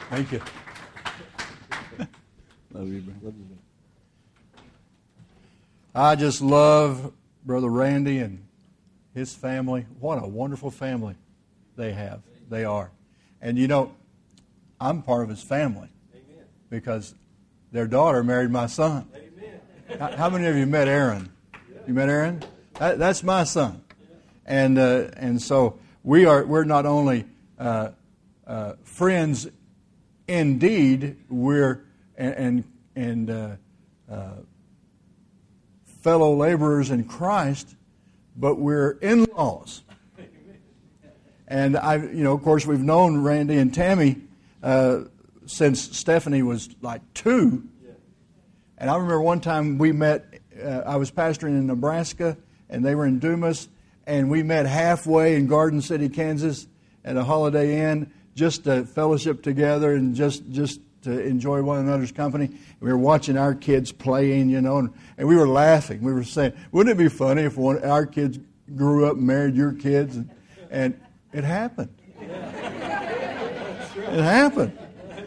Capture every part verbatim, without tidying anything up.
Thank you. Love you, brother. I just love Brother Randy and his family. What a wonderful family they have. They are. And you know, I'm part of his family. Amen. Because their daughter married my son. Amen. How, how many of you met Aaron? You met Aaron? That, that's my son. And uh, and so we are. We're not only uh, uh, friends, indeed. We're and and, and uh, uh, fellow laborers in Christ, but we're in-laws. And I, you know, of course, we've known Randy and Tammy uh, since Stephanie was like two. And I remember one time we met. Uh, I was pastoring in Nebraska, and they were in Dumas. And we met halfway in Garden City, Kansas, at a Holiday Inn, just to fellowship together and just, just to enjoy one another's company. We were watching our kids playing, you know, and, and we were laughing. We were saying, wouldn't it be funny if one, our kids grew up and married your kids? And, and it happened. It happened.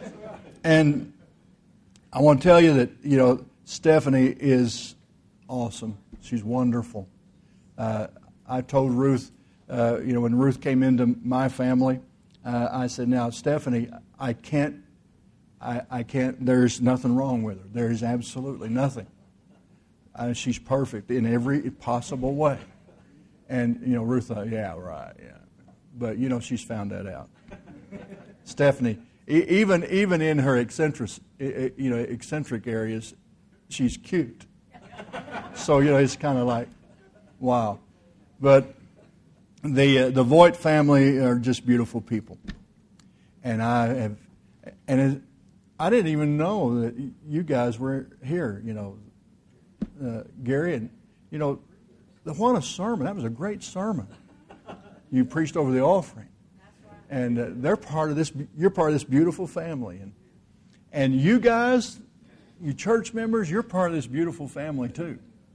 And I want to tell you that, you know, Stephanie is awesome. She's wonderful. Uh, I told Ruth, uh, you know, when Ruth came into my family, uh, I said, now, Stephanie, I can't, I, I can't, there's nothing wrong with her. There is absolutely nothing. Uh, she's perfect in every possible way. And, you know, Ruth thought, yeah, right, yeah. But, you know, she's found that out. Stephanie, e- even even in her eccentric, you know, eccentric areas, she's cute. So, you know, it's kind of like, wow. But the uh, the Voigt family are just beautiful people, and I have, and it, I didn't even know that you guys were here. You know, uh, Gary, and you know, the what a sermon! That was a great sermon. You preached over the offering, and uh, they're part of this. You're part of this beautiful family, and and you guys, you church members, you're part of this beautiful family too.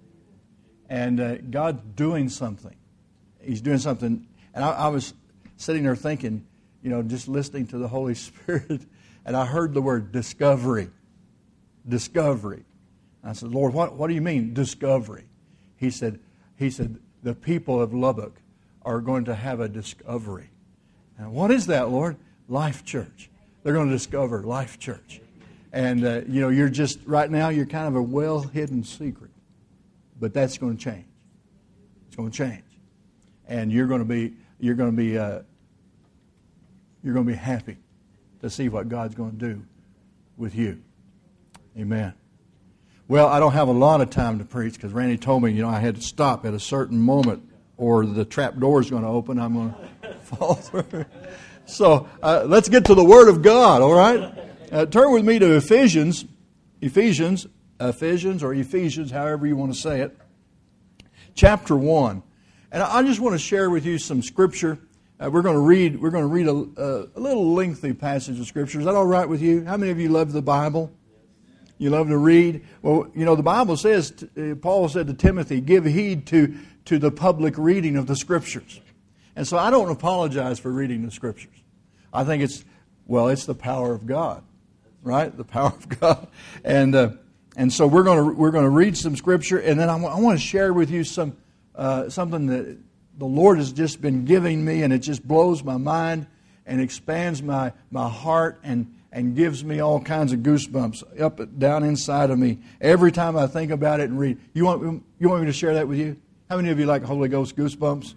And uh, God's doing something. He's doing something. And I, I was sitting there thinking, you know, just listening to the Holy Spirit, and I heard the word discovery. Discovery. I said, Lord, what, what do you mean, discovery? He said, he said, the people of Lubbock are going to have a discovery. And what is that, Lord? Life Church. They're going to discover Life Church. And, uh, you know, you're just, right now, you're kind of a well-hidden secret. But that's going to change. It's going to change, and you're going to be you're going to be uh, you're going to be happy to see what God's going to do with you. Amen. Well, I don't have a lot of time to preach because Randy told me, you know, I had to stop at a certain moment, or the trap door is going to open. I'm going to fall through. So uh, let's get to the Word of God. All right, uh, turn with me to Ephesians. Ephesians. Ephesians or Ephesians, however you want to say it, chapter one. And I just want to share with you some scripture. Uh, we're going to read. We're going to read a, a little lengthy passage of scripture. Is that all right with you? How many of you love the Bible? You love to read. Well, you know the Bible says. Uh, Paul said to Timothy, "Give heed to to the public reading of the scriptures." And so I don't apologize for reading the scriptures. I think it's well, it's the power of God, right? The power of God, and. Uh, And so we're going to we're going to read some scripture, and then I want, I want to share with you some uh, something that the Lord has just been giving me, and it just blows my mind and expands my my heart and and gives me all kinds of goosebumps up down inside of me every time I think about it and read. You want you want me to share that with you? How many of you like Holy Ghost goosebumps?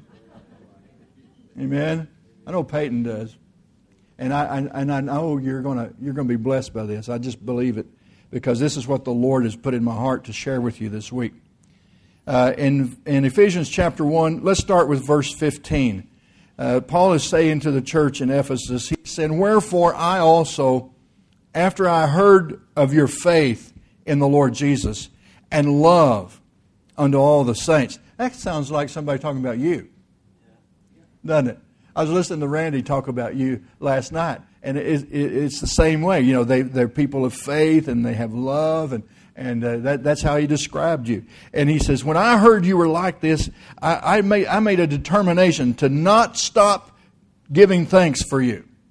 Amen. I know Peyton does, and I, I and I know you're gonna you're gonna be blessed by this. I just believe it. Because this is what the Lord has put in my heart to share with you this week. Uh, in, in Ephesians chapter one, let's start with verse fifteen. Uh, Paul is saying to the church in Ephesus, he said, "Wherefore I also, after I heard of your faith in the Lord Jesus, and love unto all the saints." That sounds like somebody talking about you, doesn't it? I was listening to Randy talk about you last night. And it, it, it's the same way. You know, they, they're people of faith and they have love, and, and uh, that, that's how he described you. And he says, when I heard you were like this, I, I, made, I made a determination to not stop giving thanks for you.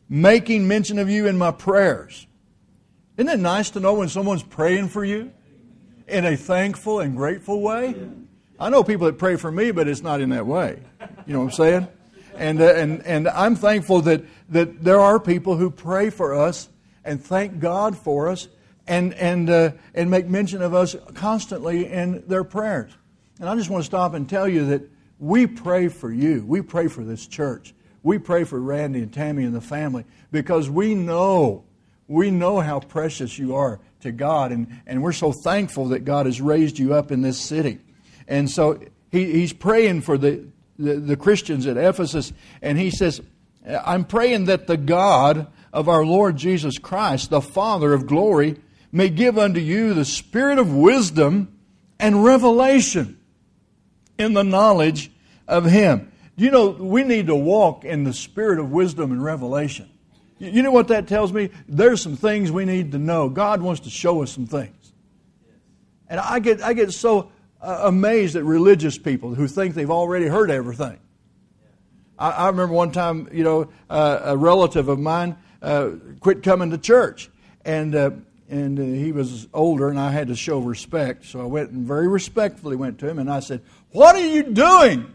making mention of you in my prayers. Isn't it nice to know when someone's praying for you in a thankful and grateful way? I know people that pray for me, but it's not in that way. You know what I'm saying? And uh, and and I'm thankful that that there are people who pray for us and thank God for us and and uh, and make mention of us constantly in their prayers. And I just want to stop and tell you that we pray for you. We pray for this church. We pray for Randy and Tammy and the family because we know, we know how precious you are to God. And, and we're so thankful that God has raised you up in this city. And so he, he's praying for the, the, the Christians at Ephesus. And he says, I'm praying that the God of our Lord Jesus Christ, the Father of glory, may give unto you the spirit of wisdom and revelation in the knowledge of Him. You know, we need to walk in the spirit of wisdom and revelation. You know what that tells me? There's some things we need to know. God wants to show us some things. And I get I get so uh, amazed at religious people who think they've already heard everything. I, I remember one time, you know, uh, a relative of mine uh, quit coming to church. And uh, and uh, he was older, and I had to show respect. So I went and very respectfully went to him, and I said, "What are you doing?"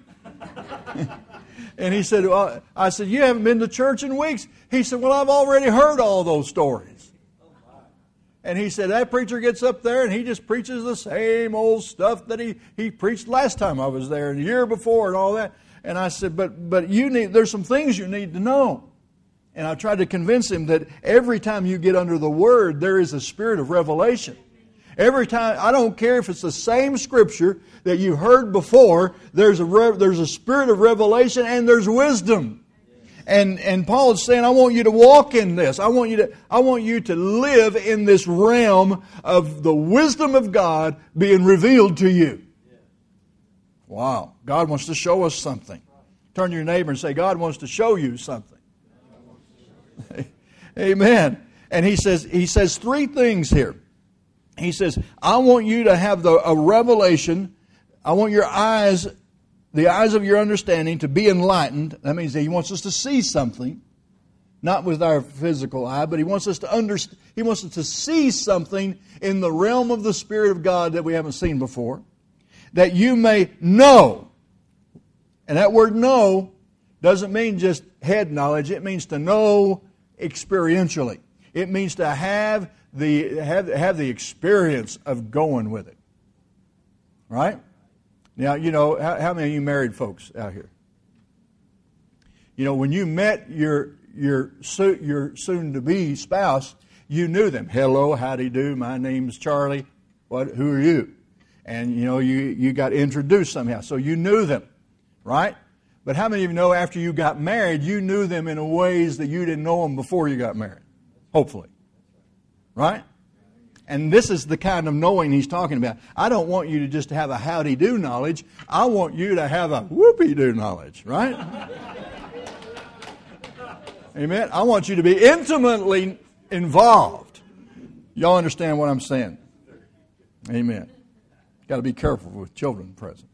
And he said, well, I said, "You haven't been to church in weeks." He said, "Well, I've already heard all those stories." And he said, "That preacher gets up there and he just preaches the same old stuff that he, he preached last time I was there and the year before and all that." And I said, but but you need, there's some things you need to know. And I tried to convince him that every time you get under the Word, there is a spirit of revelation. Every time, I don't care if it's the same Scripture that you heard before, there's a re, there's a spirit of revelation and there's wisdom. And and Paul is saying, I want you to walk in this. I want you to I want you to live in this realm of the wisdom of God being revealed to you. Wow. God wants to show us something. Turn to your neighbor and say, God wants to show you something. Amen. And he says he says three things here. He says, I want you to have the, a revelation. I want your eyes, the eyes of your understanding to be enlightened. That means that He wants us to see something, not with our physical eye, but He wants us to understand. He wants us to see something in the realm of the Spirit of God that we haven't seen before, that you may know. And that word know doesn't mean just head knowledge. It means to know experientially. It means to have the have have the experience of going with it. Right? Now, you know, how, how many of you married folks out here? You know, when you met your your your soon-to-be spouse, you knew them. Hello, howdy do. My name's Charlie. What? Who are you? And you know, you you got introduced somehow, so you knew them, right? But how many of you know after you got married, you knew them in ways that you didn't know them before you got married? Hopefully. Right? And this is the kind of knowing he's talking about. I don't want you to just have a howdy-do knowledge. I want you to have a whoopee-do knowledge. Right? Amen? I want you to be intimately involved. Y'all understand what I'm saying? Amen. Got to be careful with children present.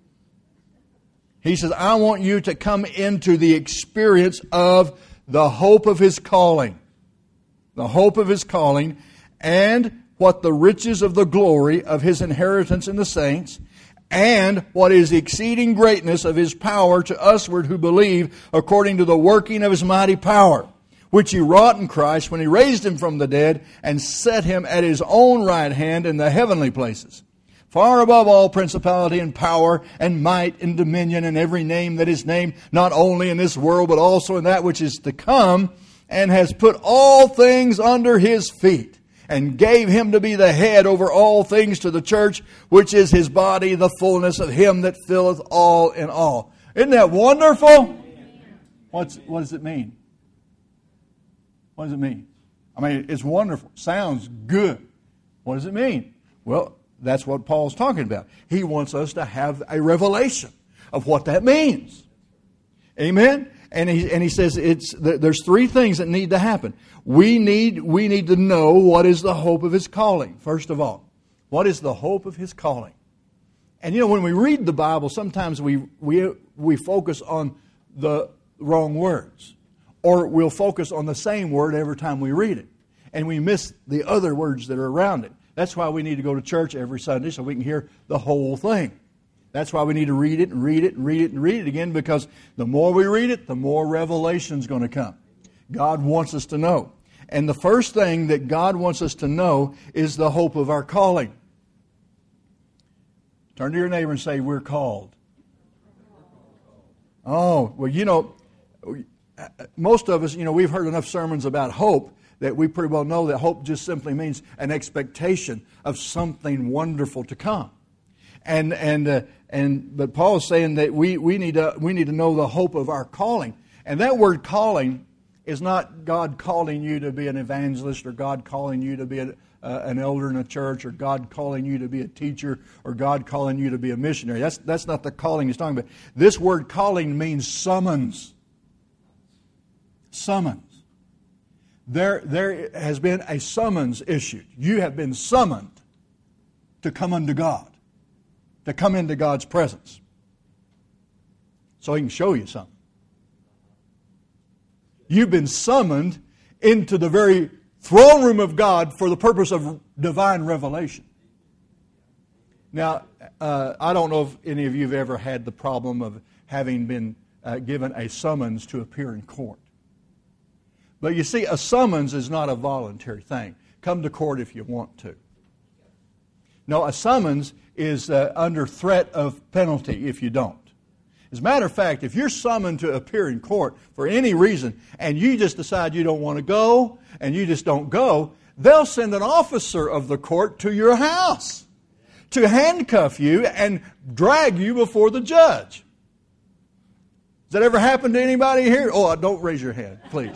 He says, I want you to come into the experience of the hope of His calling. The hope of His calling, and what the riches of the glory of His inheritance in the saints, and what is the exceeding greatness of His power to usward who believe, according to the working of His mighty power, which He wrought in Christ when He raised Him from the dead and set Him at His own right hand in the heavenly places, far above all principality and power and might and dominion and every name that is named, not only in this world but also in that which is to come, and has put all things under His feet, and gave Him to be the head over all things to the church, which is His body, the fullness of Him that filleth all in all. Isn't that wonderful? What's, what does it mean? What does it mean? I mean, it's wonderful. Sounds good. What does it mean? Well, that's what Paul's talking about. He wants us to have a revelation of what that means. Amen? And he, and he says it's there's three things that need to happen. We need we need to know what is the hope of His calling, first of all. What is the hope of His calling? And you know, when we read the Bible, sometimes we we we focus on the wrong words. or we'll focus on the same word every time we read it, and we miss the other words that are around it. That's why we need to go to church every Sunday so we can hear the whole thing. That's why we need to read it and read it and read it and read it again, because the more we read it, the more revelation's going to come. God wants us to know. And the first thing that God wants us to know is the hope of our calling. Turn to your neighbor and say, we're called. Oh, well, you know, most of us, you know, we've heard enough sermons about hope that we pretty well know that hope just simply means an expectation of something wonderful to come. And and uh, and but Paul is saying that we we need to we need to know the hope of our calling. And that word calling is not God calling you to be an evangelist, or God calling you to be a, uh, an elder in a church, or God calling you to be a teacher, or God calling you to be a missionary. That's that's not the calling he's talking about. This word calling means summons. Summons. There, there has been a summons issued. You have been summoned to come unto God, to come into God's presence, so He can show you something. You've been summoned into the very throne room of God for the purpose of divine revelation. Now, uh, I don't know if any of you have ever had the problem of having been uh, given a summons to appear in court. But you see, a summons is not a voluntary thing. Come to court if you want to. No, a summons is uh, under threat of penalty if you don't. As a matter of fact, if you're summoned to appear in court for any reason, and you just decide you don't want to go, and you just don't go, they'll send an officer of the court to your house to handcuff you and drag you before the judge. Has that ever happened to anybody here? Oh, don't raise your hand, please.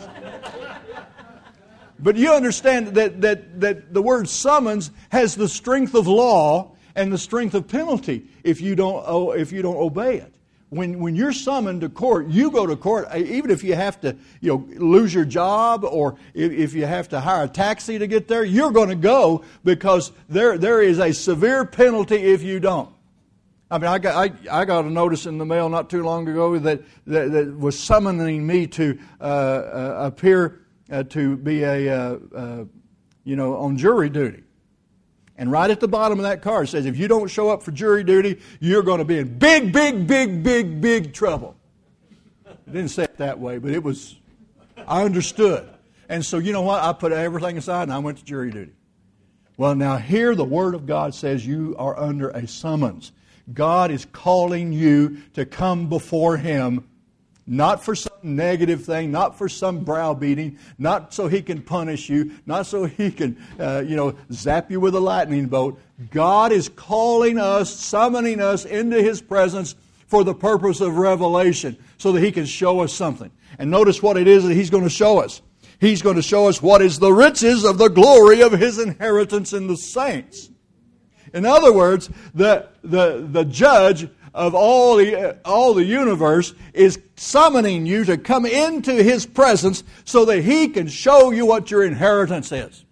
But you understand that, that, that the word summons has the strength of law and the strength of penalty if you don't, oh, if you don't obey it. When, when you're summoned to court, you go to court, even if you have to you know, lose your job, or if, if you have to hire a taxi to get there, you're going to go, because there, there is a severe penalty if you don't. I mean, I got I, I got a notice in the mail not too long ago that that, that was summoning me to uh, uh, appear uh, to be a uh, uh, you know on jury duty, and right at the bottom of that card it says, if you don't show up for jury duty, you're going to be in big, big, big, big, big trouble. It didn't say it that way, but it was. I understood, and so you know what? I put everything aside and I went to jury duty. Well, now here the Word of God says you are under a summons. God is calling you to come before Him, not for some negative thing, not for some browbeating, not so He can punish you, not so He can, uh, you know, zap you with a lightning bolt. God is calling us, summoning us into His presence for the purpose of revelation, so that He can show us something. And notice what it is that He's going to show us. He's going to show us what is the riches of the glory of His inheritance in the saints. In other words, the, the, the judge of all the, all the universe is summoning you to come into His presence so that He can show you what your inheritance is.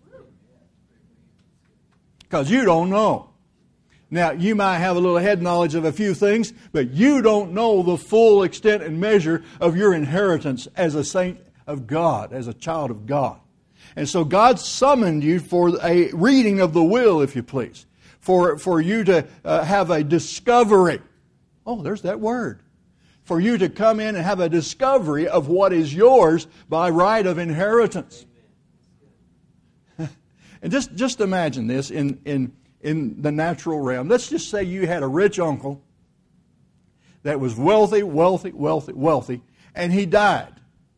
Because you don't know. Now, you might have a little head knowledge of a few things, but you don't know the full extent and measure of your inheritance as a saint of God, as a child of God. And so God summoned you for a reading of the will, if you please. For, for you to uh, have a discovery. Oh, there's that word. For you to come in and have a discovery of what is yours by right of inheritance. And just, just imagine this in, in, in the natural realm. Let's just say you had a rich uncle that was wealthy, wealthy, wealthy, wealthy, and he died.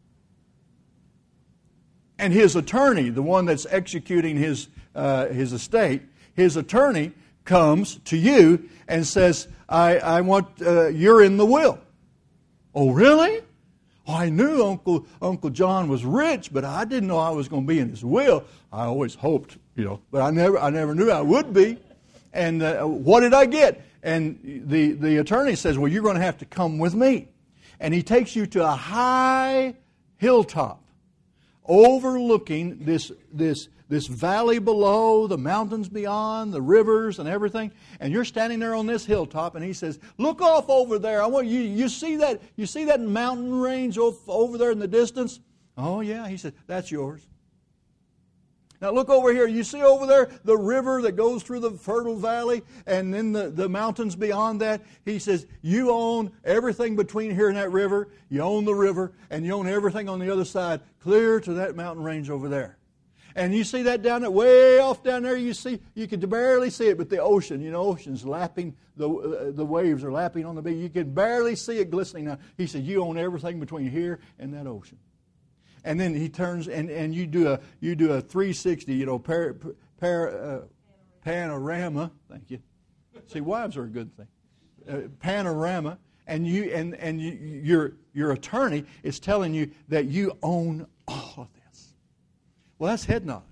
And his attorney, the one that's executing his uh, his estate, his attorney comes to you and says, I, I want, uh, you're in the will. Oh, really? Oh, I knew Uncle Uncle John was rich, but I didn't know I was going to be in his will. I always hoped, you know, but I never I never knew I would be. And uh, what did I get? And the, the attorney says, well, you're going to have to come with me. And he takes you to a high hilltop overlooking this this this valley below, the mountains beyond, the rivers and everything. And you're standing there on this hilltop, and he says, look off over there. I want you you see that you see that mountain range over there in the distance? Oh, yeah. He said, that's yours. Now look over here. You see over there the river that goes through the fertile valley and then the, the mountains beyond that? He says, you own everything between here and that river. You own the river and you own everything on the other side, clear to that mountain range over there. And you see that down there, way off down there, you see, you can barely see it, but the ocean, you know, ocean's lapping, the uh, the waves are lapping on the beach. You can barely see it glistening now. He said, you own everything between here and that ocean. And then he turns and, and you do a you do a three sixty, you know, par, par, uh, panorama. Thank you. See, wives are a good thing. Uh, panorama, and you and and you, your your attorney is telling you that you own all of this. Well, that's head knowledge.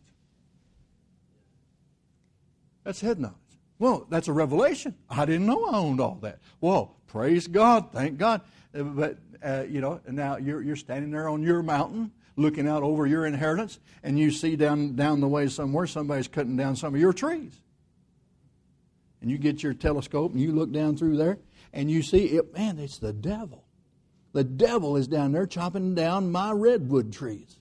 That's head knowledge. Well, that's a revelation. I didn't know I owned all that. Well, praise God, thank God. Uh, but uh, you know, now you're you're standing there on your mountain, looking out over your inheritance, and you see down down the way somewhere somebody's cutting down some of your trees. And you get your telescope and you look down through there, and you see it. Man, it's the devil. The devil is down there chopping down my redwood trees.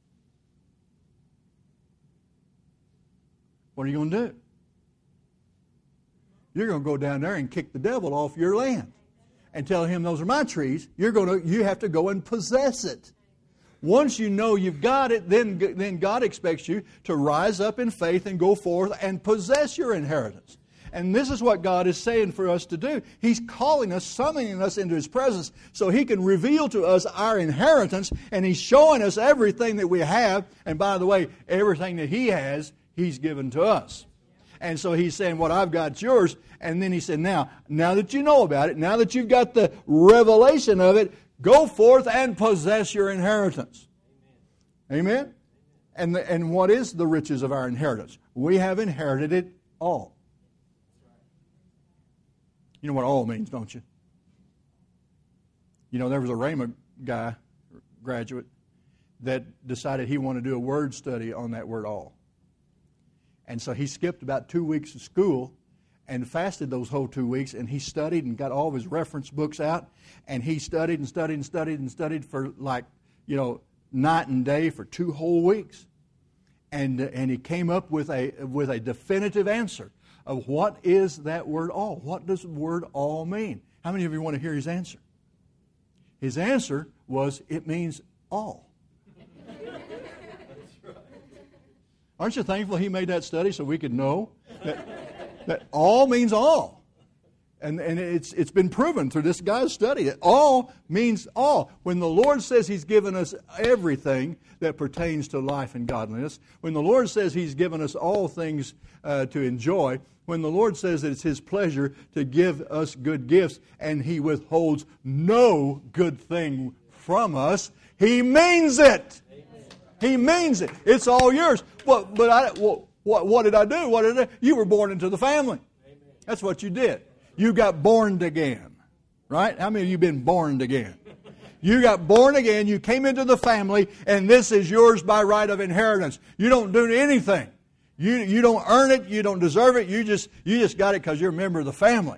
What are you going to do? You're going to go down there and kick the devil off your land and tell him those are my trees. You're going to you have to go and possess it. Once you know you've got it, then, then God expects you to rise up in faith and go forth and possess your inheritance. And this is what God is saying for us to do. He's calling us, summoning us into His presence so He can reveal to us our inheritance, and He's showing us everything that we have. And by the way, everything that He has, He's given to us. And so He's saying, what I've got is yours. And then He said, now, now that you know about it, now that you've got the revelation of it, go forth and possess your inheritance. Amen? Amen? And, the, and what is the riches of our inheritance? We have inherited it all. You know what all means, don't you? You know, there was a Rhema guy, graduate, that decided he wanted to do a word study on that word all. And so he skipped about two weeks of school and fasted those whole two weeks, and he studied and got all of his reference books out, and he studied and studied and studied and studied for like, you know, night and day for two whole weeks. And and he came up with a with a definitive answer of what is that word all? What does the word all mean? How many of you want to hear his answer? His answer was, it means all. Aren't you thankful he made that study so we could know that, that all means all? And, and it's it's been proven through this guy's study that all means all. When the Lord says He's given us everything that pertains to life and godliness, when the Lord says He's given us all things uh, to enjoy, when the Lord says that it's His pleasure to give us good gifts and He withholds no good thing from us, He means it. Amen. He means it. It's all yours. Well, but I, well, what, what did I do? What did I do? You were born into the family. Amen. That's what you did. You got born again, right? How many of you been born again? You got born again, you came into the family, and this is yours by right of inheritance. You don't do anything. You you don't earn it, you don't deserve it, you just you just got it because you're a member of the family.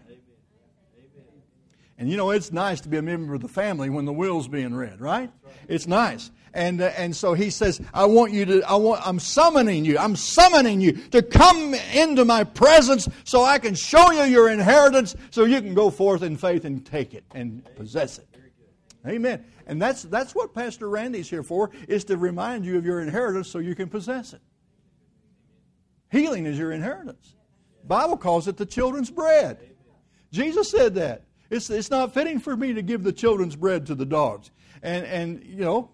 And you know, it's nice to be a member of the family when the will's being read, right? It's nice. And uh, and so he says, I want you to, I want, I'm summoning you, I'm summoning you to come into my presence so I can show you your inheritance so you can go forth in faith and take it and possess it. Amen. And that's that's what Pastor Randy's here for, is to remind you of your inheritance so you can possess it. Healing is your inheritance. The Bible calls it the children's bread. Jesus said that. It's it's not fitting for me to give the children's bread to the dogs. And and you know,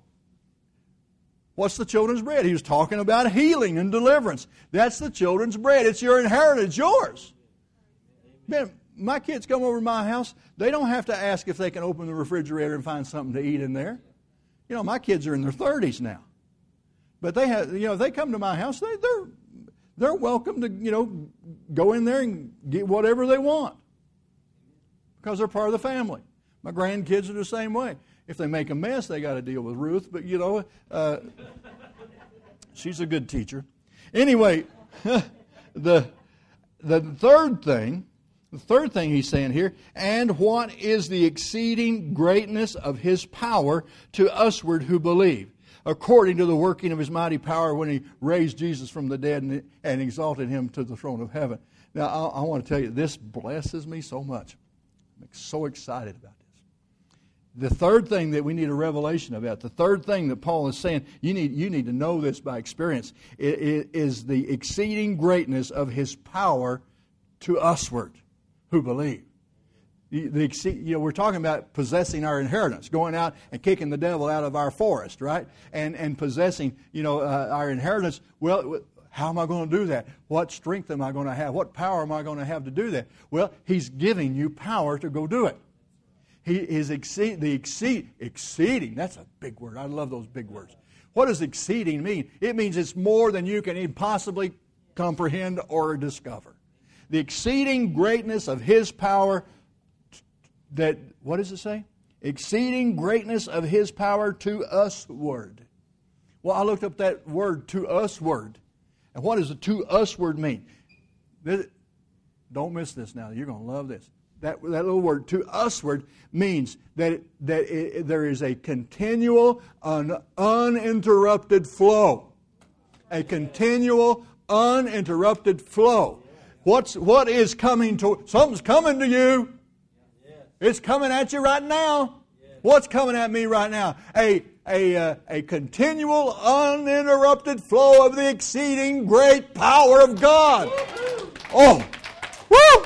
what's the children's bread? He was talking about healing and deliverance. That's the children's bread. It's your inheritance, yours. Man, my kids come over to my house, they don't have to ask if they can open the refrigerator and find something to eat in there. You know, my kids are in their thirties now. But they have, you know, if they come to my house, they, they're they're welcome to, you know, go in there and get whatever they want. Because they're part of the family. My grandkids are the same way. If they make a mess, they got to deal with Ruth. But, you know, uh, she's a good teacher. Anyway, the the third thing, the third thing he's saying here, and what is the exceeding greatness of His power to usward who believe? according to the working of His mighty power when He raised Jesus from the dead and, and exalted Him to the throne of heaven. Now, I, I want to tell you, this blesses me so much. I'm so excited about this. The third thing that we need a revelation about, the third thing that Paul is saying, you need, you need to know this by experience, it, it is the exceeding greatness of His power to usward who believe. The, the, you know, we're talking about possessing our inheritance, going out and kicking the devil out of our forest, right? And and possessing, you know, uh, our inheritance. Well, how am I going to do that? What strength am I going to have? What power am I going to have to do that? Well, He's giving you power to go do it. He is exceed the exceed exceeding. That's a big word. I love those big words. What does exceeding mean? It means it's more than you can even possibly comprehend or discover. The exceeding greatness of His power, that, what does it say? Exceeding greatness of His power to usward. Well, I looked up that word, to usward. And what does the to usward mean? This, don't miss this now. You're going to love this. That, that little word, to usward, means that, it, that it, there is a continual, un, uninterrupted flow. A continual, uninterrupted flow. What's, what is coming to, something's coming to you. It's coming at you right now. What's coming at me right now? A, a, uh, a continual, uninterrupted flow of the exceeding great power of God. Oh, woo!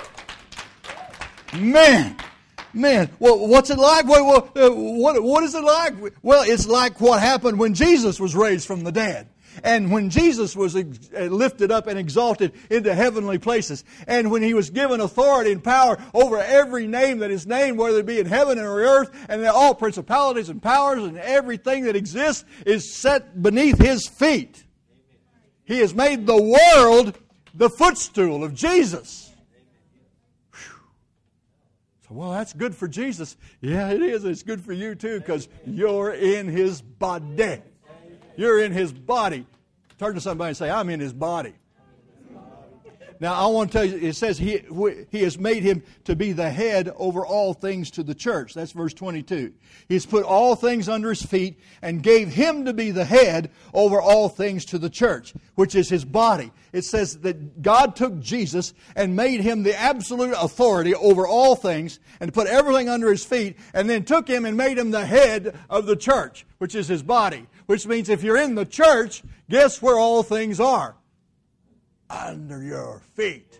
Man, man, well, what's it like? What, what, what, what is it like? Well, it's like what happened when Jesus was raised from the dead. And when Jesus was lifted up and exalted into heavenly places, and when He was given authority and power over every name that is named, whether it be in heaven or earth, and all principalities and powers and everything that exists is set beneath His feet. He has made the world the footstool of Jesus. Whew. So, well, that's good for Jesus. Yeah, it is. It's good for you too, because you're in His body. You're in His body. Turn to somebody and say, I'm in His body. Now, I want to tell you, it says he, he has made Him to be the head over all things to the church. That's verse twenty-two. He's put all things under His feet and gave Him to be the head over all things to the church, which is His body. It says that God took Jesus and made Him the absolute authority over all things and put everything under His feet, and then took Him and made Him the head of the church, which is His body. Which means if you're in the church, guess where all things are? Under your feet.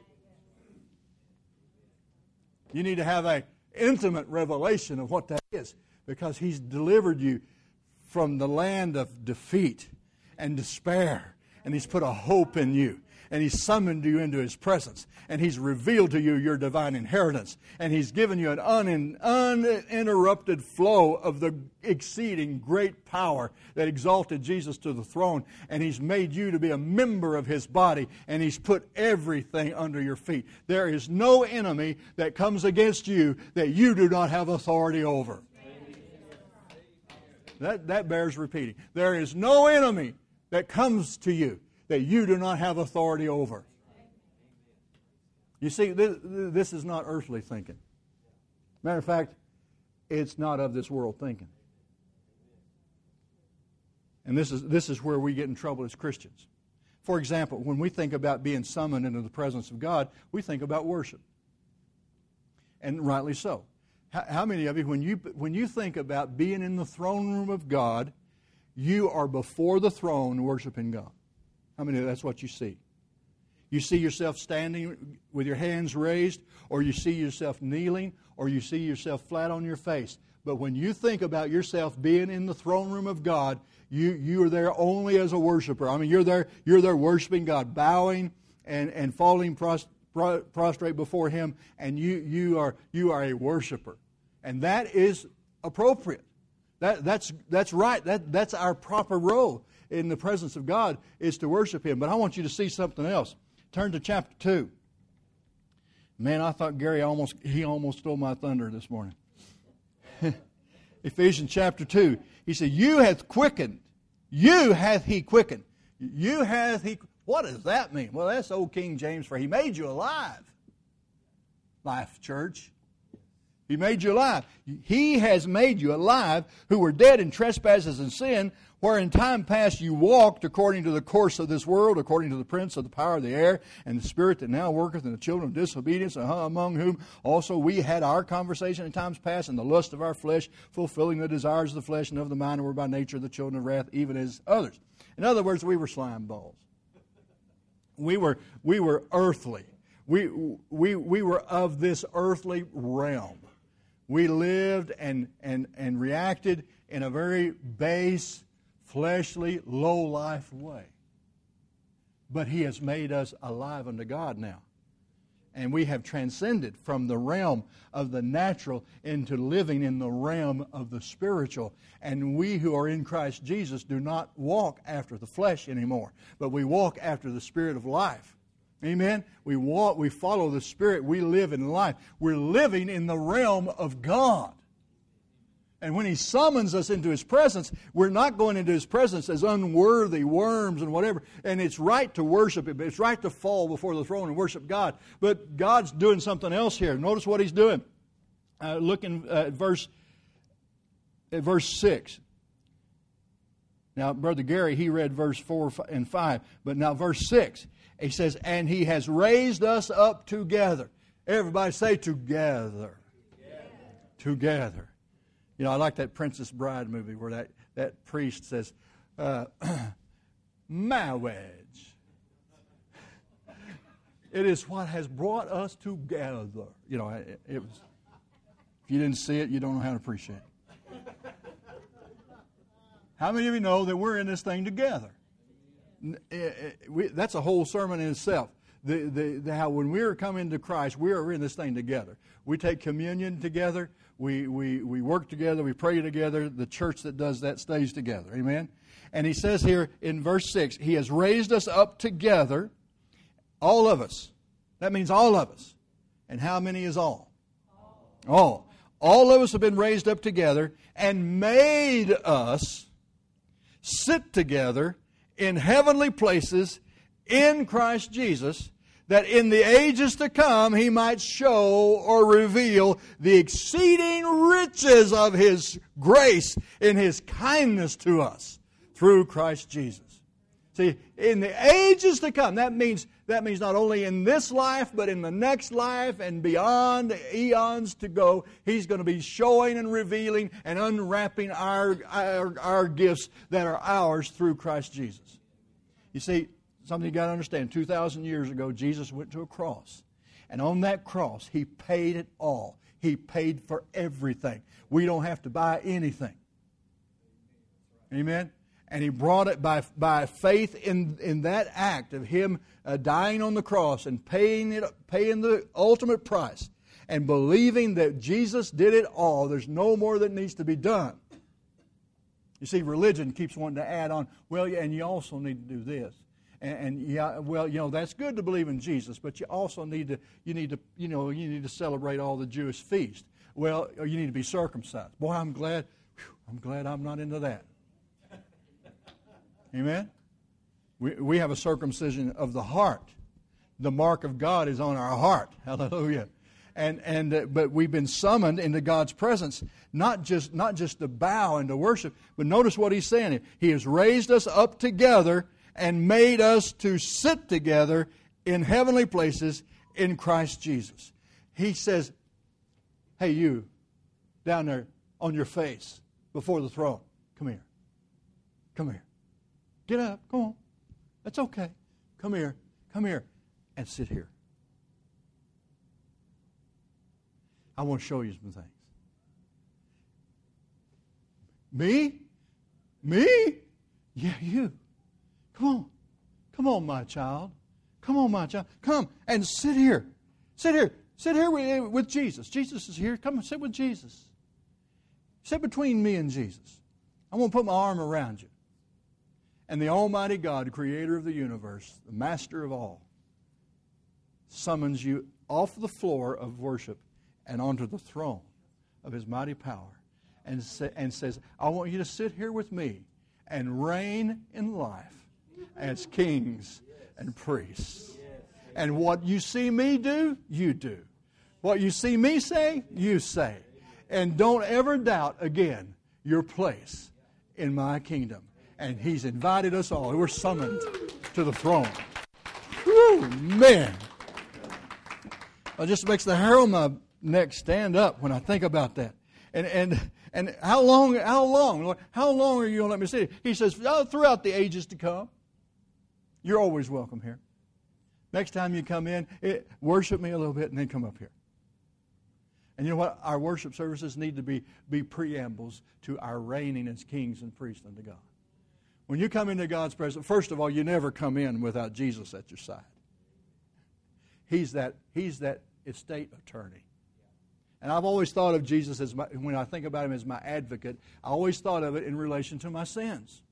You need to have an intimate revelation of what that is, because He's delivered you from the land of defeat and despair, and He's put a hope in you, and He's summoned you into His presence, and He's revealed to you your divine inheritance, and He's given you an un- uninterrupted flow of the exceeding great power that exalted Jesus to the throne, and He's made you to be a member of His body, and He's put everything under your feet. There is no enemy that comes against you that you do not have authority over. That, that bears repeating. There is no enemy that comes to you that you do not have authority over. You see, this, this is not earthly thinking. Matter of fact, it's not of this world thinking. And this is, this is where we get in trouble as Christians. For example, when we think about being summoned into the presence of God, we think about worship. And rightly so. How, how many of you, when you, when you think about being in the throne room of God, you are before the throne worshiping God? How many of that's what you see? You see yourself standing with your hands raised, or you see yourself kneeling, or you see yourself flat on your face. But when you think about yourself being in the throne room of God, you, you are there only as a worshiper. I mean, you're there, you're there worshiping God, bowing and, and falling pros, pro, prostrate before Him, and you, you, are, you are a worshiper. And that is appropriate. That, that's, that's right. That, that's our proper role in the presence of God, is to worship Him. But I want you to see something else. Turn to chapter two. Man, I thought Gary almost he almost stole my thunder this morning. Ephesians chapter two. He said, "You hath quickened. You hath He quickened. You hath He." What does that mean? Well, that's old King James for He made you alive. Life, church. He made you alive. He has made you alive who were dead in trespasses and sin, where in time past you walked according to the course of this world, according to the prince of the power of the air, and the spirit that now worketh in the children of disobedience, among whom also we had our conversation in times past, in the lust of our flesh, fulfilling the desires of the flesh and of the mind, and were by nature the children of wrath, even as others. In other words, we were slime balls. We were we were earthly. We we we were of this earthly realm. We lived and and and reacted in a very base, fleshly, low-life way. But He has made us alive unto God now. And we have transcended from the realm of the natural into living in the realm of the spiritual. And we who are in Christ Jesus do not walk after the flesh anymore, but we walk after the Spirit of life. Amen? We walk, we follow the Spirit, we live in life. We're living in the realm of God. And when He summons us into His presence, we're not going into His presence as unworthy worms and whatever. And it's right to worship Him. It's right to fall before the throne and worship God. But God's doing something else here. Notice what He's doing. Uh, look in uh, verse, at verse six. Now, Brother Gary, he read verse four and five. But now verse six, he says, and He has raised us up together. Everybody say together. Together. Together. You know, I like that Princess Bride movie where that, that priest says, uh, marriage. It is what has brought us together. You know, it, it was. If you didn't see it, you don't know how to appreciate it. How many of you know that we're in this thing together? That's a whole sermon in itself. The, the, the, how when we are coming to Christ, we are in this thing together. We take communion together. We, we, we work together. We pray together. The church that does that stays together. Amen? And he says here in verse six, He has raised us up together, all of us. That means all of us. And how many is all? All. All. All of us have been raised up together and made us sit together in heavenly places in Christ Jesus, that in the ages to come He might show or reveal the exceeding riches of His grace in His kindness to us through Christ Jesus. See, in the ages to come, that means that means not only in this life, but in the next life and beyond eons to go, He's going to be showing and revealing and unwrapping our, our, our gifts that are ours through Christ Jesus. You see, something you got to understand, two thousand years ago, Jesus went to a cross. And on that cross, He paid it all. He paid for everything. We don't have to buy anything. Amen? And He brought it by, by faith in, in that act of Him uh, dying on the cross and paying it, paying the ultimate price. And believing that Jesus did it all. There's no more that needs to be done. You see, religion keeps wanting to add on, well, yeah, and you also need to do this. And, and yeah, well, you know, that's good to believe in Jesus, but you also need to, you need to, you know, you need to celebrate all the Jewish feasts. Well, or you need to be circumcised. Boy, I'm glad, whew, I'm glad I'm not into that. Amen? We, we have a circumcision of the heart. The mark of God is on our heart. Hallelujah. And and uh, but we've been summoned into God's presence, not just not just to bow and to worship, but notice what He's saying here. He has raised us up together and made us to sit together in heavenly places in Christ Jesus. He says, hey, you, down there on your face before the throne, come here. Come here. Get up. Come on. That's okay. Come here. Come here. And sit here. I want to show you some things. Me? Me? Yeah, you. Come on. Come on, my child. Come on, my child. Come and sit here. Sit here. Sit here with, with Jesus. Jesus is here. Come and sit with Jesus. Sit between me and Jesus. I want to put my arm around you. And the Almighty God, Creator of the universe, the Master of all, summons you off the floor of worship and onto the throne of His mighty power and, sa- and says, I want you to sit here with me and reign in life as kings and priests. And what you see me do, you do. What you see me say, you say. And don't ever doubt again your place in my kingdom. And He's invited us all. We're summoned to the throne. Whew, man. It just makes the hair on my neck stand up when I think about that. And and and how long, how long, Lord, how long are you going to let me sit? He says, oh, throughout the ages to come. You're always welcome here. Next time you come in, it, worship me a little bit and then come up here. And you know what? Our worship services need to be, be preambles to our reigning as kings and priests unto God. When you come into God's presence, first of all, you never come in without Jesus at your side. He's that, he's that estate attorney. And I've always thought of Jesus as my, when I think about Him as my advocate, I always thought of it in relation to my sins.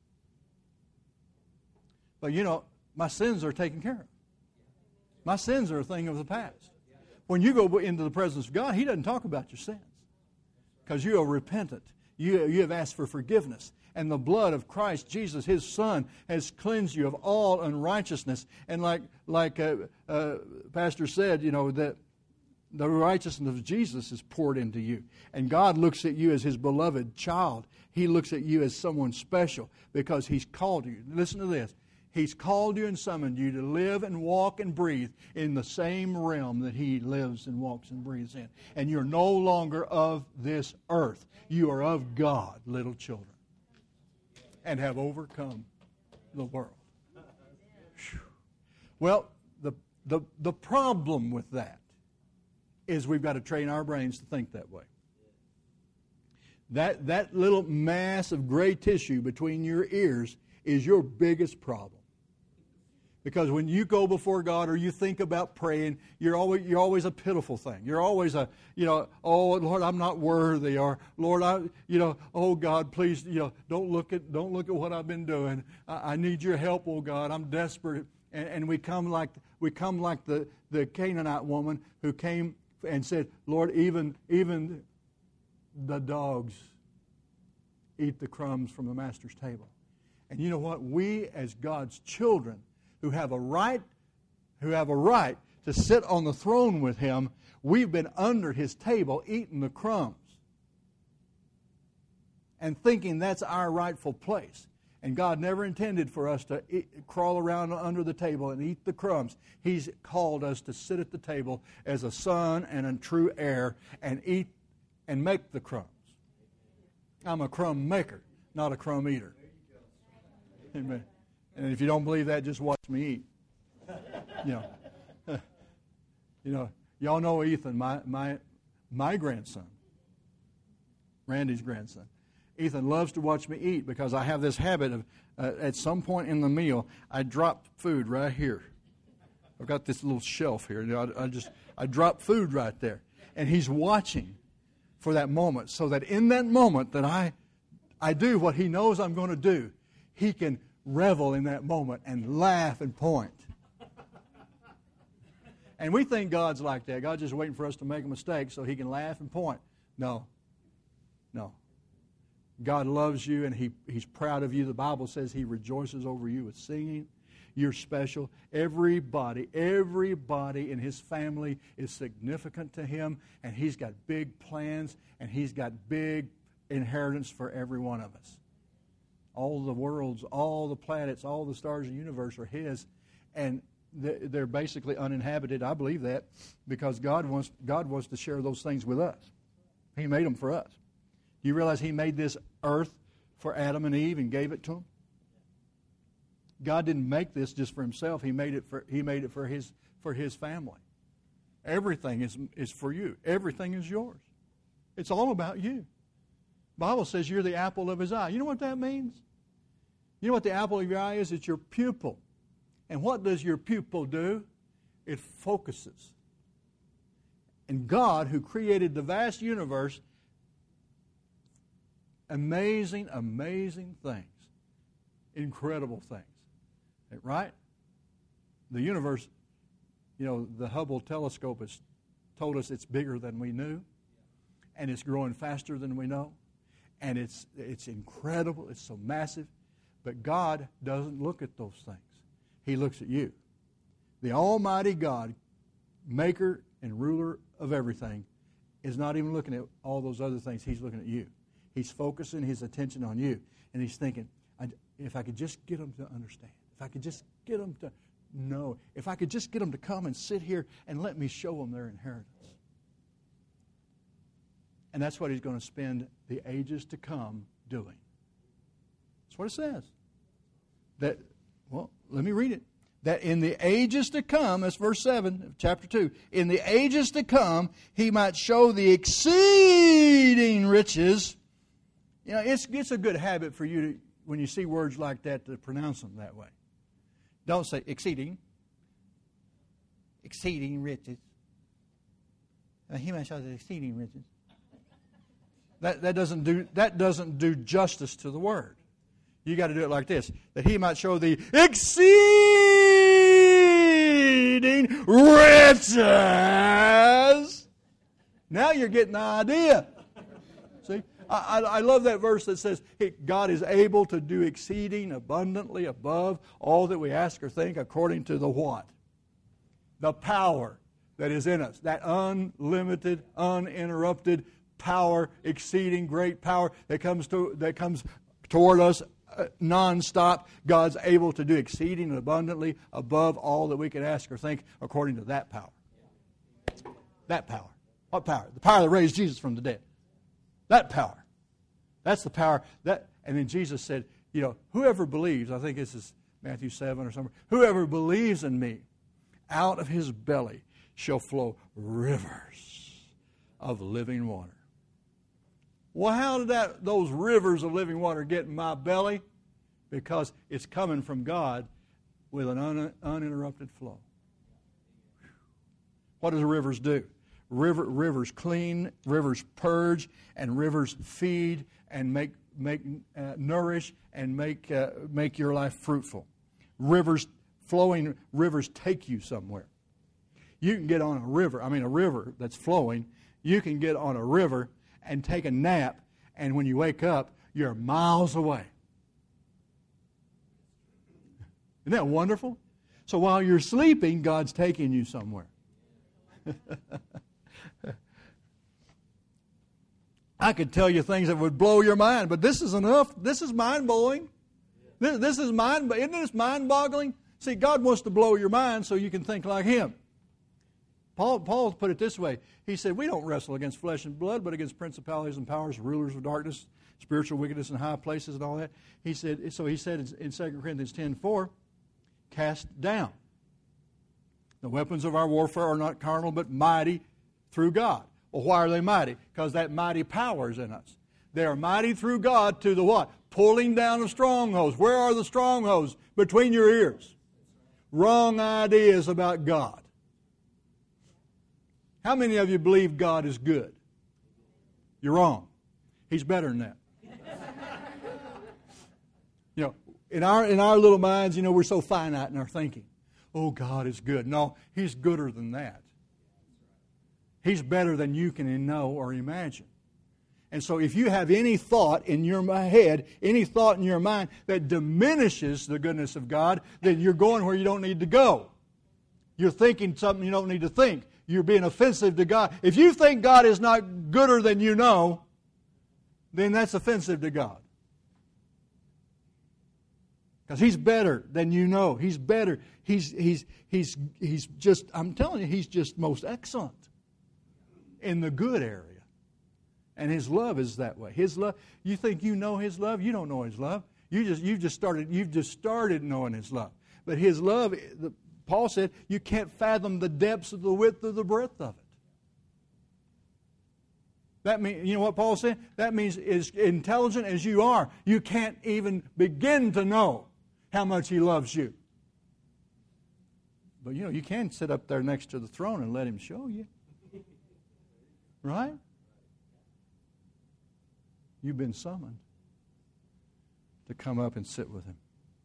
But you know, my sins are taken care of. My sins are a thing of the past. When you go into the presence of God, He doesn't talk about your sins. Because you are repentant. You, you have asked for forgiveness. And the blood of Christ Jesus, His Son, has cleansed you of all unrighteousness. And like like uh, uh, Pastor said, you know, that the righteousness of Jesus is poured into you. And God looks at you as His beloved child. He looks at you as someone special because He's called you. Listen to this. He's called you and summoned you to live and walk and breathe in the same realm that He lives and walks and breathes in. And you're no longer of this earth. You are of God, little children, and have overcome the world. Whew. Well, the, the, the problem with that is we've got to train our brains to think that way. That, that little mass of gray tissue between your ears is your biggest problem. Because when you go before God or you think about praying, you're always you're always a pitiful thing. You're always a, you know, oh Lord, I'm not worthy, or Lord, I, you know, oh God, please, you know, don't look at don't look at what I've been doing. I, I need your help, oh God. I'm desperate. And, and we come like we come like the, the Canaanite woman who came and said, Lord, even even the dogs eat the crumbs from the Master's table. And you know what? We as God's children who have a right, who have a right to sit on the throne with Him, we've been under His table eating the crumbs and thinking that's our rightful place. And God never intended for us to eat, crawl around under the table and eat the crumbs. He's called us to sit at the table as a son and a true heir and eat and make the crumbs. I'm a crumb maker, not a crumb eater. Amen. And if you don't believe that, just watch me eat. You know, you know, y'all know Ethan, my my my grandson, Randy's grandson. Ethan loves to watch me eat because I have this habit of, uh, at some point in the meal, I drop food right here. I've got this little shelf here. You know, I, I just I drop food right there, and he's watching for that moment, so that in that moment that I I do what he knows I'm going to do, he can revel in that moment and laugh and point. And we think God's like that. God's just waiting for us to make a mistake so He can laugh and point. No. No. God loves you and he, He's proud of you. The Bible says He rejoices over you with singing. You're special. Everybody, everybody in His family is significant to Him, and He's got big plans, and He's got big inheritance for every one of us. All the worlds, all the planets, all the stars of the universe are His, and they're basically uninhabited. I believe that because God wants God wants to share those things with us. He made them for us. Do you realize He made this earth for Adam and Eve and gave it to them? God didn't make this just for Himself. He made it for He made it for His for His family. Everything is is for you. Everything is yours. It's all about you. The Bible says you're the apple of His eye. You know what that means? You know what the apple of your eye is? It's your pupil. And what does your pupil do? It focuses. And God, who created the vast universe, amazing, amazing things. Incredible things. Right? The universe, you know, the Hubble telescope has told us it's bigger than we knew. And it's growing faster than we know. And it's it's incredible. It's so massive. But God doesn't look at those things. He looks at you. The Almighty God, maker and ruler of everything is not even looking at all those other things. He's looking at you. He's focusing his attention on you. And he's thinking, if I could just get them to understand, if I could just get them to know, if I could just get them to come and sit here and let me show them their inheritance. And that's what he's going to spend the ages to come doing. That's what it says. That, well, let me read it. That in the ages to come, that's verse seven of chapter two, in the ages to come, he might show the exceeding riches. You know, it's, it's a good habit for you to, when you see words like that, to pronounce them that way. Don't say exceeding. Exceeding riches. Uh, he might show the exceeding riches. That, that doesn't do that doesn't do justice to the word. You got to do it like this: that he might show the exceeding riches. Now you're getting the idea. See, I, I, I love that verse that says God is able to do exceeding abundantly above all that we ask or think, according to the what? The power that is in us. That unlimited, uninterrupted power, exceeding great power that comes to that comes toward us uh, nonstop. God's able to do exceeding and abundantly above all that we could ask or think, according to that power. That power. What power? The power that raised Jesus from the dead. That power. That's the power. That. And then Jesus said, you know, whoever believes, I think this is Matthew seven or somewhere, whoever believes in me, out of his belly shall flow rivers of living water. Well, how did that those rivers of living water get in my belly? Because it's coming from God with an un, uninterrupted flow. What do the rivers do? River, rivers clean, rivers purge, and rivers feed and make make uh, nourish and make uh, make your life fruitful. Rivers flowing rivers take you somewhere. You can get on a river. I mean, a river that's flowing. You can get on a river and take a nap, and when you wake up, you're miles away. Isn't that wonderful? So while you're sleeping, God's taking you somewhere. I could tell you things that would blow your mind, but this is enough. This is mind-blowing. This, this is mind. Isn't this mind-boggling? See, God wants to blow your mind so you can think like Him. Paul, Paul put it this way. He said, we don't wrestle against flesh and blood, but against principalities and powers, rulers of darkness, spiritual wickedness in high places and all that. He said, so he said in Second Corinthians ten four, cast down. The weapons of our warfare are not carnal, but mighty through God. Well, why are they mighty? Because that mighty power is in us. They are mighty through God to the what? Pulling down of strongholds. Where are the strongholds? Between your ears. Wrong ideas about God. How many of you believe God is good? You're wrong. He's better than that. You know, in our in our little minds, you know, we're so finite in our thinking. Oh, God is good. No, He's gooder than that. He's better than you can know or imagine. And so if you have any thought in your head, any thought in your mind that diminishes the goodness of God, then you're going where you don't need to go. You're thinking something you don't need to think. You're being offensive to God. If you think God is not gooder than you know, then that's offensive to God. Because He's better than you know. He's better. He's He's He's He's just, I'm telling you, He's just most excellent in the good area. And His love is that way. His love, you think you know His love? You don't know His love. You just you've just started you've just started knowing His love. But His love, the Paul said, you can't fathom the depths of the width of the breadth of it. That means, you know what Paul said? That means as intelligent as you are, you can't even begin to know how much He loves you. But you know, you can sit up there next to the throne and let Him show you. Right? You've been summoned to come up and sit with Him.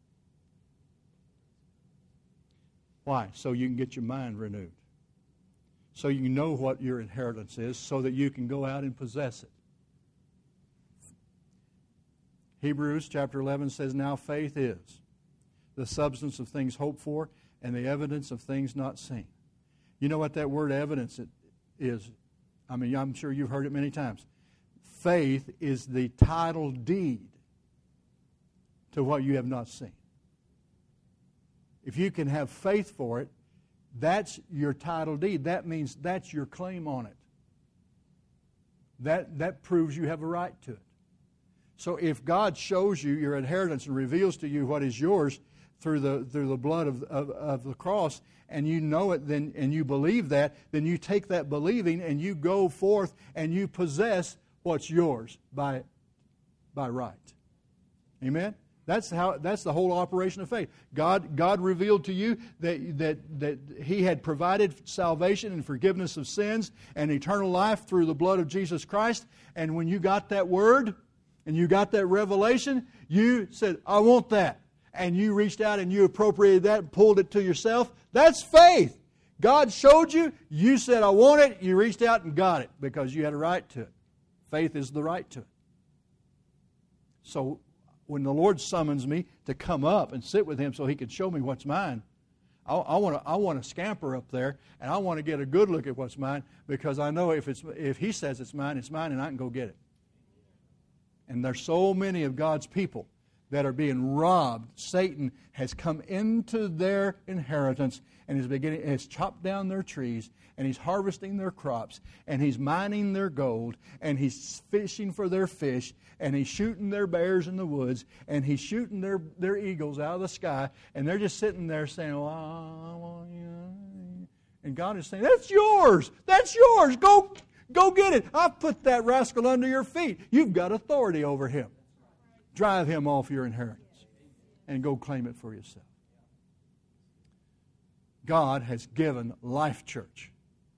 Why? So you can get your mind renewed. So you know what your inheritance is, so that you can go out and possess it. Hebrews chapter eleven says, now faith is the substance of things hoped for and the evidence of things not seen. You know what that word evidence is, I mean, I'm sure you've heard it many times. Faith is the title deed to what you have not seen. If you can have faith for it, that's your title deed. That means that's your claim on it. That, that proves you have a right to it. So if God shows you your inheritance and reveals to you what is yours through the through the blood of, of, of the cross, and you know it, then and you believe that, then you take that believing and you go forth and you possess what's yours by by right. Amen? That's how. That's the whole operation of faith. God, God revealed to you that, that, that He had provided salvation and forgiveness of sins and eternal life through the blood of Jesus Christ. And when you got that word and you got that revelation, you said, I want that. And you reached out and you appropriated that and pulled it to yourself. That's faith. God showed you. You said, I want it. You reached out and got it because you had a right to it. Faith is the right to it. So when the Lord summons me to come up and sit with Him so He can show me what's mine, I, I want to I want to scamper up there and I want to get a good look at what's mine, because I know if it's if He says it's mine, it's mine, and I can go get it. And there's so many of God's people that are being robbed. Satan has come into their inheritance and is beginning has chopped down their trees, and he's harvesting their crops, and he's mining their gold, and he's fishing for their fish, and he's shooting their bears in the woods, and he's shooting their, their eagles out of the sky, and they're just sitting there saying, well, I want you. And God is saying, that's yours. That's yours. Go, go get it. I've put that rascal under your feet. You've got authority over him. Drive him off your inheritance and go claim it for yourself. God has given Life Church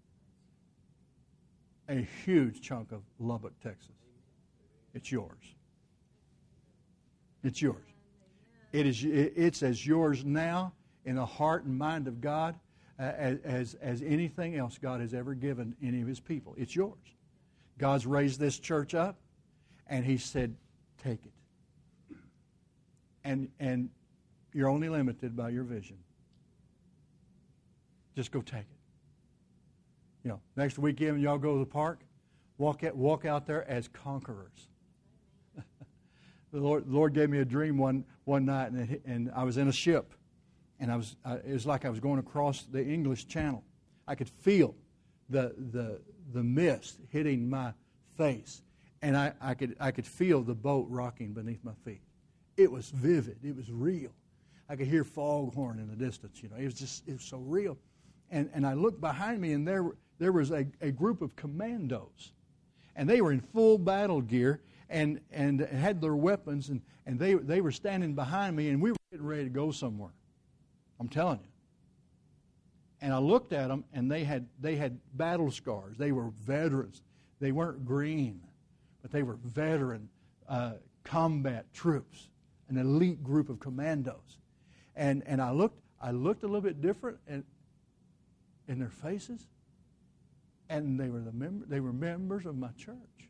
a huge chunk of Lubbock, Texas. It's yours. It's yours. It is. It's as yours now in the heart and mind of God as, as, as anything else God has ever given any of His people. It's yours. God's raised this church up, and He said, take it. And and you're only limited by your vision. Just go take it. You know, next weekend when y'all go to the park, walk out, walk out there as conquerors. the Lord, the Lord gave me a dream one one night, and it, and I was in a ship, and I was I, it was like I was going across the English Channel. I could feel the the the mist hitting my face, and I, I could I could feel the boat rocking beneath my feet. It was vivid. It was real. I could hear foghorn in the distance. You know, it was just it was so real. And and I looked behind me, and there there was a, a group of commandos, and they were in full battle gear and and had their weapons, and, and they they were standing behind me, and we were getting ready to go somewhere. I'm telling you. And I looked at them, and they had they had battle scars. They were veterans. They weren't green, but they were veteran uh, combat troops. An elite group of commandos, and and I looked I looked a little bit different in, in their faces, and they were the member they were members of my church.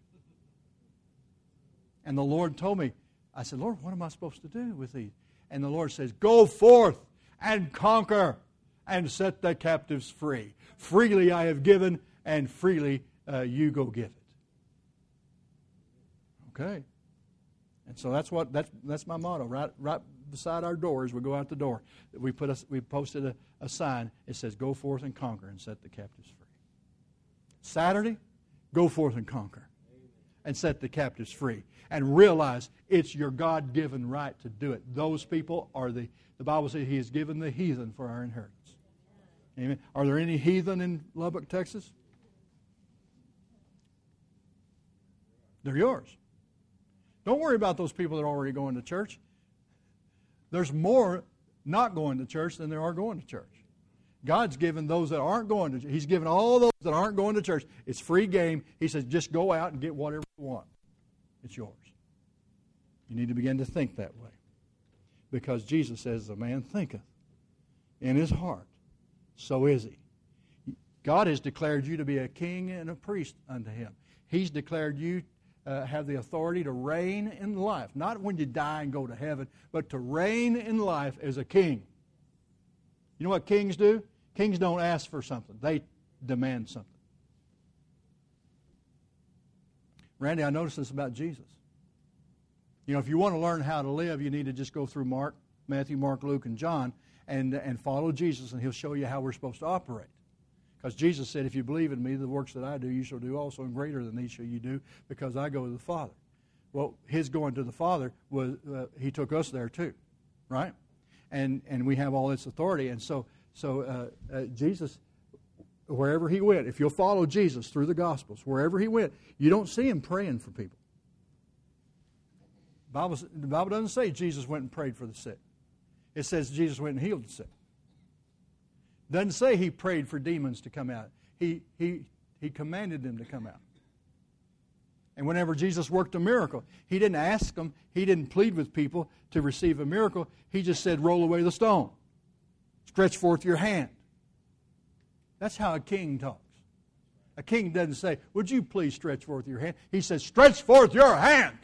And the Lord told me, I said, Lord, what am I supposed to do with these? And the Lord says, go forth and conquer and set the captives free. Freely I have given, and freely uh, you go give it. Okay. And so that's what that's that's my motto. Right, right beside our door as we go out the door, we put a, we posted a, a sign. It says, "Go forth and conquer, and set the captives free." Saturday, go forth and conquer, and set the captives free, and realize it's your God-given right to do it. Those people are the the Bible says He has given the heathen for our inheritance. Amen. Are there any heathen in Lubbock, Texas? They're yours. Don't worry about those people that are already going to church. There's more not going to church than there are going to church. God's given those that aren't going to church. He's given all those that aren't going to church. It's free game. He says, just go out and get whatever you want. It's yours. You need to begin to think that way. Because Jesus says, a man thinketh in his heart, so is he. God has declared you to be a king and a priest unto Him. He's declared you Uh, have the authority to reign in life. Not when you die and go to heaven, but to reign in life as a king. You know what kings do? Kings don't ask for something. They demand something. Randy, I noticed this about Jesus. You know, if you want to learn how to live, you need to just go through Mark, Matthew, Mark, Luke, and John, and, and follow Jesus, and He'll show you how we're supposed to operate. Because Jesus said, if you believe in me, the works that I do, you shall do also, and greater than these shall you do, because I go to the Father. Well, His going to the Father, was uh, He took us there too, right? And and we have all this authority. And so, so uh, uh, Jesus, wherever He went, if you'll follow Jesus through the Gospels, wherever He went, you don't see Him praying for people. The Bible, the Bible doesn't say Jesus went and prayed for the sick. It says Jesus went and healed the sick. It doesn't say He prayed for demons to come out. He, he, he commanded them to come out. And whenever Jesus worked a miracle, He didn't ask them, He didn't plead with people to receive a miracle. He just said, roll away the stone. Stretch forth your hand. That's how a king talks. A king doesn't say, would you please stretch forth your hand? He says, stretch forth your hand.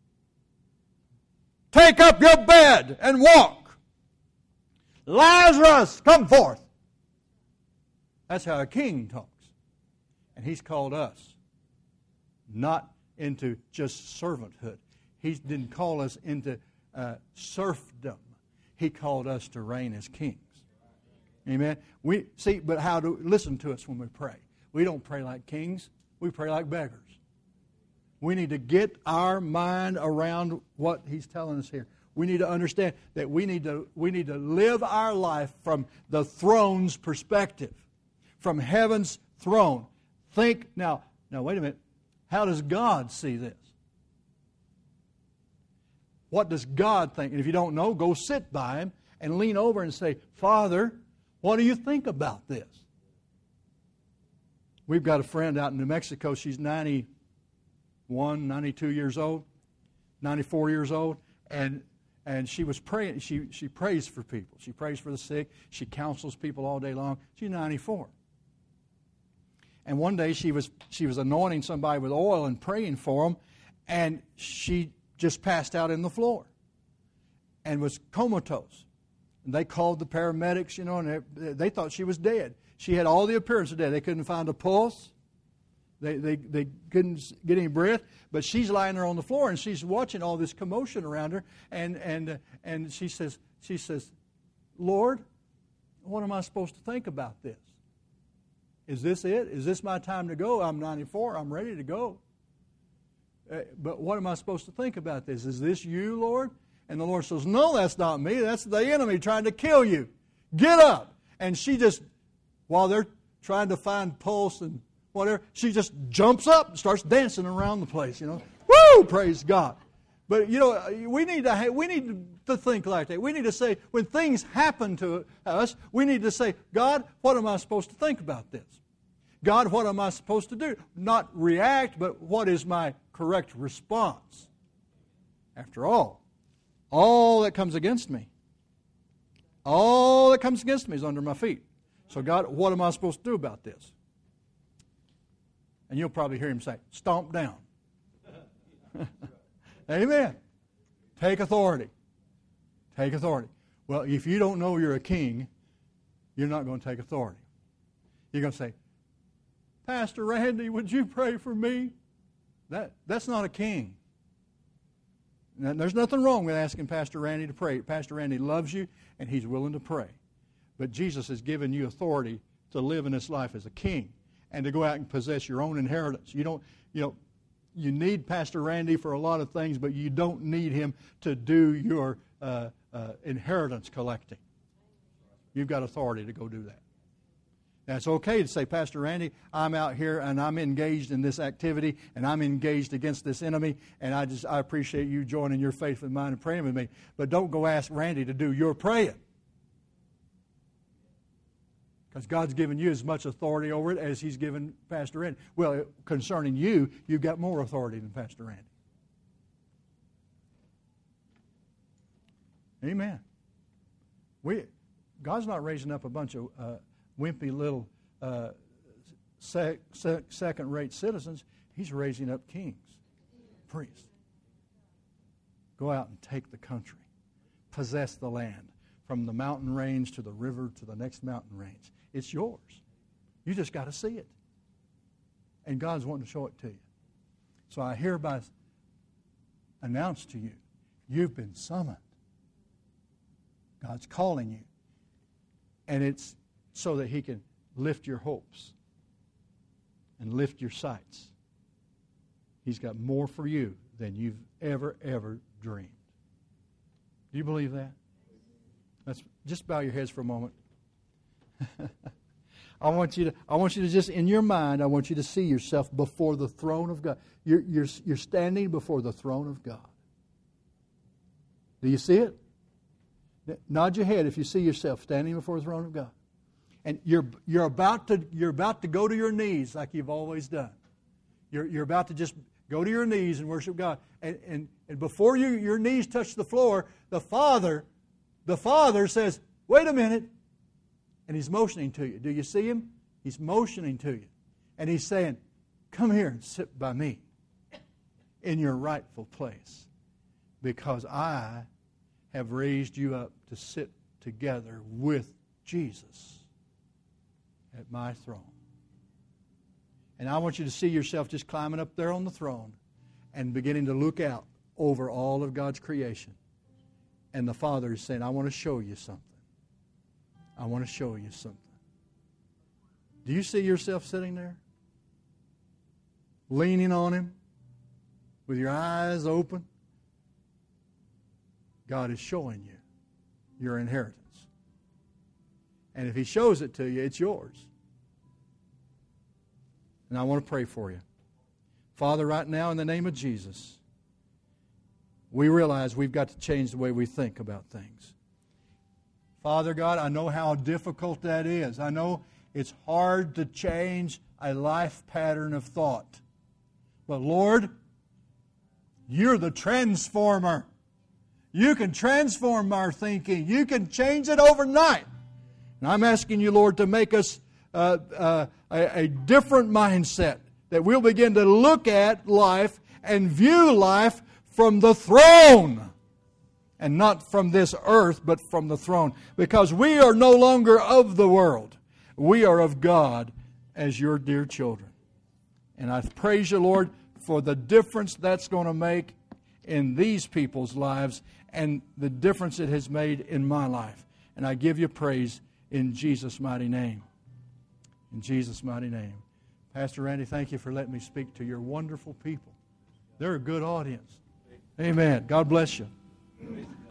Take up your bed and walk. Lazarus, come forth. That's how a king talks. And He's called us not into just servanthood. He didn't call us into uh, serfdom. He called us to reign as kings. Amen. We see, but how do listen to us when we pray? We don't pray like kings. We pray like beggars. We need to get our mind around what He's telling us here. We need to understand that we need to we need to live our life from the throne's perspective, from heaven's throne. Think now. Now wait a minute. How does God see this? What does God think? And if you don't know, go sit by Him and lean over and say, Father, what do you think about this? We've got a friend out in New Mexico. She's ninety-one, ninety-two years old, ninety-four years old, and and she was praying. She she prays for people. She prays for the sick. She counsels people all day long. She's ninety-four. And one day she was she was anointing somebody with oil and praying for them, and she just passed out in the floor and was comatose. And they called the paramedics, you know, and they, they thought she was dead. She had all the appearance of death. They couldn't find a pulse. They, they, they couldn't get any breath. But she's lying there on the floor, and she's watching all this commotion around her. And and uh, and she says, she says, Lord, what am I supposed to think about this? Is this it? Is this my time to go? I'm ninety-four. I'm ready to go. Uh, but what am I supposed to think about this? Is this you, Lord? And the Lord says, no, that's not me. That's the enemy trying to kill you. Get up. And she just, while they're trying to find pulse and whatever, she just jumps up and starts dancing around the place, you know. Woo! Praise God. But, you know, we need to we need to think like that. We need to say, when things happen to us, we need to say, God, what am I supposed to think about this? God, what am I supposed to do? Not react, but what is my correct response? After all, all that comes against me, all that comes against me is under my feet. So God, what am I supposed to do about this? And you'll probably hear Him say, stomp down. Amen. Take authority. Take authority. Well, if you don't know you're a king, you're not going to take authority. You're going to say, Pastor Randy, would you pray for me? That That's not a king. Now, there's nothing wrong with asking Pastor Randy to pray. Pastor Randy loves you, and he's willing to pray. But Jesus has given you authority to live in this life as a king and to go out and possess your own inheritance. You don't, you know, you need Pastor Randy for a lot of things, but you don't need him to do your uh, uh, inheritance collecting. You've got authority to go do that. Now, it's okay to say, Pastor Randy, I'm out here and I'm engaged in this activity and I'm engaged against this enemy, and I just I appreciate you joining your faith with mine and praying with me. But don't go ask Randy to do your praying. Because God's given you as much authority over it as He's given Pastor Randy. Well, concerning you, you've got more authority than Pastor Randy. Amen. We, God's not raising up a bunch of uh, wimpy little uh, sec, sec, second-rate citizens. He's raising up kings, priests. Go out and take the country. Possess the land. From the mountain range to the river to the next mountain range. It's yours. You just got to see it. And God's wanting to show it to you. So I hereby announce to you, you've been summoned. God's calling you. And it's so that He can lift your hopes and lift your sights. He's got more for you than you've ever, ever dreamed. Do you believe that? Let's just bow your heads for a moment. I want you to, I want you to just, in your mind, I want you to see yourself before the throne of God. You're, you're, you're standing before the throne of God. Do you see it? Nod your head if you see yourself standing before the throne of God. And you're, you're, about to, you're about to go to your knees like you've always done. You're, you're about to just go to your knees and worship God. And, and, and before you, your knees touch the floor, the Father, the Father says, wait a minute. And He's motioning to you. Do you see Him? He's motioning to you. And He's saying, come here and sit by me in your rightful place, because I have raised you up to sit together with Jesus at my throne. And I want you to see yourself just climbing up there on the throne and beginning to look out over all of God's creation. And the Father is saying, I want to show you something. I want to show you something. Do you see yourself sitting there? Leaning on Him? With your eyes open? God is showing you your inheritance. And if He shows it to you, it's yours. And I want to pray for you. Father, right now, in the name of Jesus, we realize we've got to change the way we think about things. Father God, I know how difficult that is. I know it's hard to change a life pattern of thought. But Lord, You're the transformer. You can transform our thinking. You can change it overnight. And I'm asking You, Lord, to make us uh, uh, a, a different mindset, that we'll begin to look at life and view life from the throne. And not from this earth, but from the throne. Because we are no longer of the world. We are of God as Your dear children. And I praise You, Lord, for the difference that's going to make in these people's lives and the difference it has made in my life. And I give You praise in Jesus' mighty name. In Jesus' mighty name. Pastor Randy, thank You for letting me speak to your wonderful people. They're a good audience. Amen. God bless you.